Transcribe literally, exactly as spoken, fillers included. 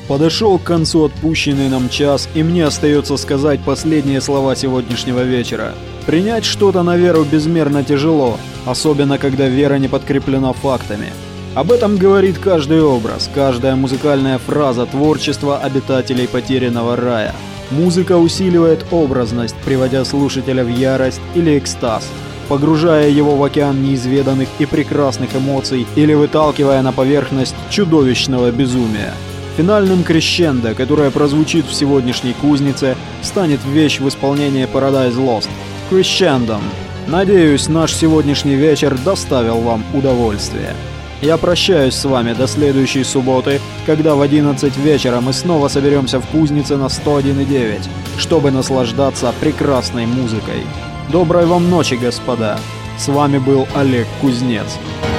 Подошел к концу отпущенный нам час, и мне остается сказать последние слова сегодняшнего вечера. Принять что-то на веру безмерно тяжело, особенно когда вера не подкреплена фактами. Об этом говорит каждый образ, каждая музыкальная фраза творчества обитателей потерянного рая. Музыка усиливает образность, приводя слушателя в ярость или экстаз, погружая его в океан неизведанных и прекрасных эмоций или выталкивая на поверхность чудовищного безумия. Финальным крещендо, которое прозвучит в сегодняшней кузнице, станет вещь в исполнении Paradise Lost. Крещендом. Надеюсь, наш сегодняшний вечер доставил вам удовольствие. Я прощаюсь с вами до следующей субботы, когда в одиннадцать вечера мы снова соберемся в кузнице на сто один и девять, чтобы наслаждаться прекрасной музыкой. Доброй вам ночи, господа. С вами был Олег Кузнец.